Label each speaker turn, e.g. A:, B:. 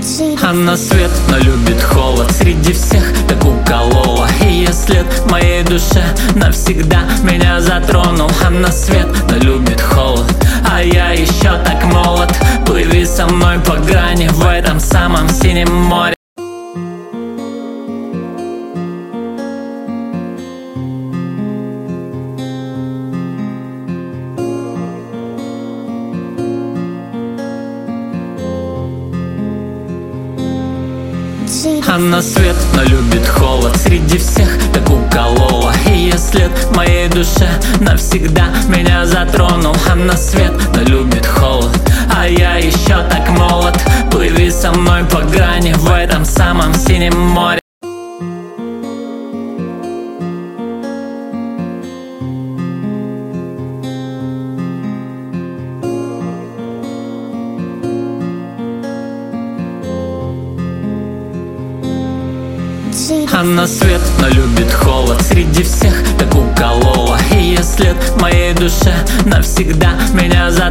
A: Она свет, но любит холод. Среди всех так уколола. Ее след в моей душе навсегда меня затронул. Она свет, но любит холод, а я еще так молод. Плыви со мной по грани в этом самом синем море. Она свет, но любит холод. Среди всех так уколола. Ее след в моей душе навсегда меня затронул. Она свет, но любит холод, а я еще так молод. Плыви со мной по грани в этом самом синем море. Она свет, но любит холод. Среди всех так уколола. Ее след в моей душе навсегда меня затронул.